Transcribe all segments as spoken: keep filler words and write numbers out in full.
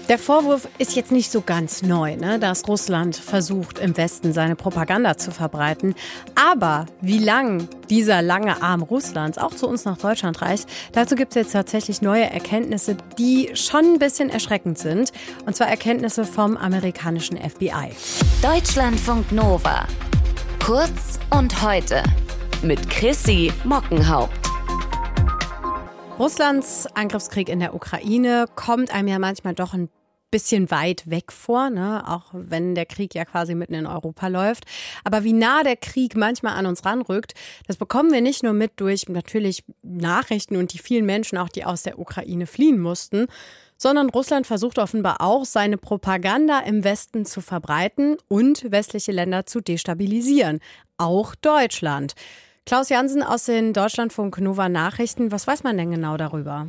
Der Vorwurf ist jetzt nicht so ganz neu, ne, dass Russland versucht, im Westen seine Propaganda zu verbreiten. Aber wie lang dieser lange Arm Russlands auch zu uns nach Deutschland reicht, dazu gibt es jetzt tatsächlich neue Erkenntnisse, die schon ein bisschen erschreckend sind. Und zwar Erkenntnisse vom amerikanischen F B I. Deutschlandfunk Nova. Kurz und heute. Mit Chrissy Mockenhaupt. Russlands Angriffskrieg in der Ukraine kommt einem ja manchmal doch ein bisschen weit weg vor, ne? Auch wenn der Krieg ja quasi mitten in Europa läuft. Aber wie nah der Krieg manchmal an uns ranrückt, das bekommen wir nicht nur mit durch natürlich Nachrichten und die vielen Menschen auch, die aus der Ukraine fliehen mussten, sondern Russland versucht offenbar auch, seine Propaganda im Westen zu verbreiten und westliche Länder zu destabilisieren. Auch Deutschland. Klaus Jansen aus den Deutschlandfunk Nova Nachrichten. Was weiß man denn genau darüber?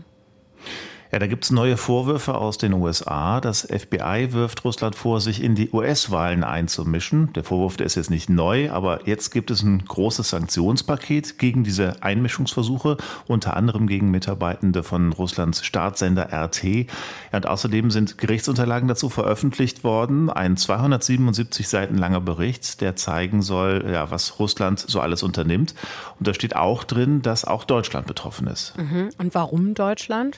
Ja, da gibt es neue Vorwürfe aus den U S A. Das F B I wirft Russland vor, sich in die U S-Wahlen einzumischen. Der Vorwurf, der ist jetzt nicht neu, aber jetzt gibt es ein großes Sanktionspaket gegen diese Einmischungsversuche, unter anderem gegen Mitarbeitende von Russlands Staatssender R T. Ja, und außerdem sind Gerichtsunterlagen dazu veröffentlicht worden. Ein zweihundertsiebenundsiebzig Seiten langer Bericht, der zeigen soll, ja, was Russland so alles unternimmt. Und da steht auch drin, dass auch Deutschland betroffen ist. Mhm. Und warum Deutschland?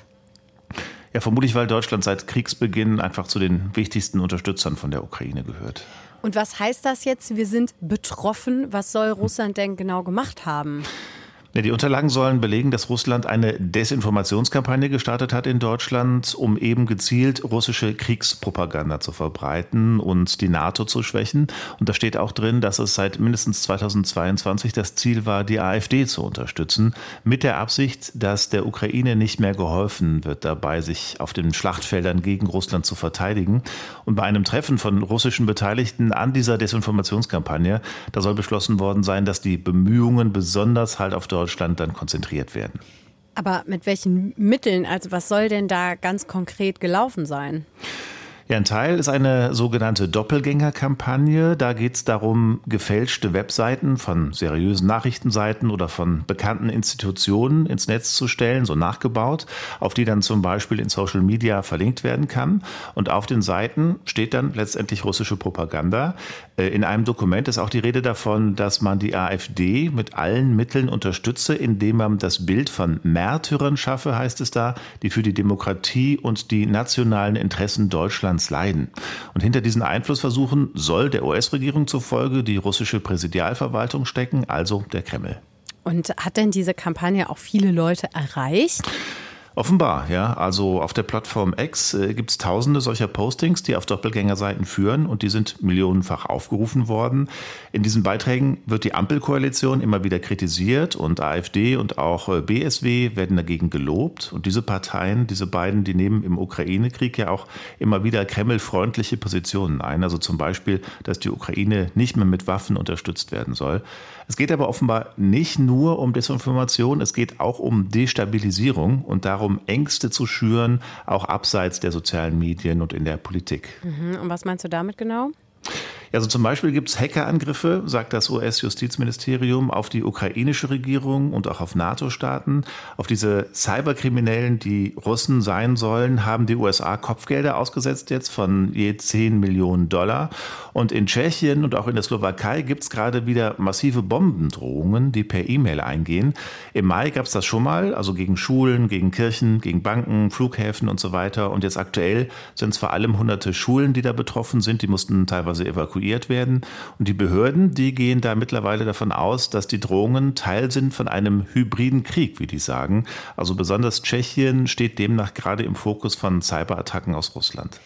Ja, vermutlich, weil Deutschland seit Kriegsbeginn einfach zu den wichtigsten Unterstützern von der Ukraine gehört. Und was heißt das jetzt? Wir sind betroffen. Was soll Russland denn genau gemacht haben? Ja, die Unterlagen sollen belegen, dass Russland eine Desinformationskampagne gestartet hat in Deutschland, um eben gezielt russische Kriegspropaganda zu verbreiten und die NATO zu schwächen. Und da steht auch drin, dass es seit mindestens zweitausendzweiundzwanzig das Ziel war, die AfD zu unterstützen, mit der Absicht, dass der Ukraine nicht mehr geholfen wird dabei, sich auf den Schlachtfeldern gegen Russland zu verteidigen. Und bei einem Treffen von russischen Beteiligten an dieser Desinformationskampagne, da soll beschlossen worden sein, dass die Bemühungen besonders halt auf Deutschland dann konzentriert werden. Aber mit welchen Mitteln? Also was soll denn da ganz konkret gelaufen sein? Ja, ein Teil ist eine sogenannte Doppelgängerkampagne. Da geht es darum, gefälschte Webseiten von seriösen Nachrichtenseiten oder von bekannten Institutionen ins Netz zu stellen, so nachgebaut, auf die dann zum Beispiel in Social Media verlinkt werden kann. Und auf den Seiten steht dann letztendlich russische Propaganda. In einem Dokument ist auch die Rede davon, dass man die AfD mit allen Mitteln unterstütze, indem man das Bild von Märtyrern schaffe, heißt es da, die für die Demokratie und die nationalen Interessen Deutschlands leiden. Und hinter diesen Einflussversuchen soll der U S-Regierung zufolge die russische Präsidialverwaltung stecken, also der Kreml. Und hat denn diese Kampagne auch viele Leute erreicht? Offenbar, ja. Also auf der Plattform X äh, gibt es tausende solcher Postings, die auf Doppelgängerseiten führen und die sind millionenfach aufgerufen worden. In diesen Beiträgen wird die Ampelkoalition immer wieder kritisiert und AfD und auch äh, B S W werden dagegen gelobt. Und diese Parteien, diese beiden, die nehmen im Ukraine-Krieg ja auch immer wieder kremlfreundliche Positionen ein. Also zum Beispiel, dass die Ukraine nicht mehr mit Waffen unterstützt werden soll. Es geht aber offenbar nicht nur um Desinformation, es geht auch um Destabilisierung und darum, Ängste zu schüren, auch abseits der sozialen Medien und in der Politik. Mhm. Und was meinst du damit genau? Ja, also zum Beispiel gibt es Hackerangriffe, sagt das U S-Justizministerium, auf die ukrainische Regierung und auch auf NATO-Staaten. Auf diese Cyberkriminellen, die Russen sein sollen, haben die U S A Kopfgelder ausgesetzt jetzt von je zehn Millionen Dollar. Und in Tschechien und auch in der Slowakei gibt es gerade wieder massive Bombendrohungen, die per E-Mail eingehen. Im Mai gab es das schon mal, also gegen Schulen, gegen Kirchen, gegen Banken, Flughäfen und so weiter. Und jetzt aktuell sind es vor allem hunderte Schulen, die da betroffen sind. Die mussten teilweise evakuiert werden. Und die Behörden, die gehen da mittlerweile davon aus, dass die Drohungen Teil sind von einem hybriden Krieg, wie die sagen. Also besonders Tschechien steht demnach gerade im Fokus von Cyberattacken aus Russland.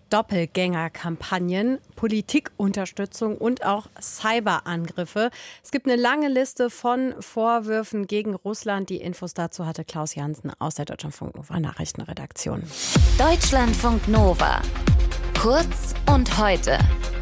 Doppelgängerkampagnen, Politikunterstützung und auch Cyberangriffe. Es gibt eine lange Liste von Vorwürfen gegen Russland. Die Infos dazu hatte Klaus Jansen aus der Deutschlandfunk Nova Nachrichtenredaktion. Deutschlandfunk Nova. Kurz und heute.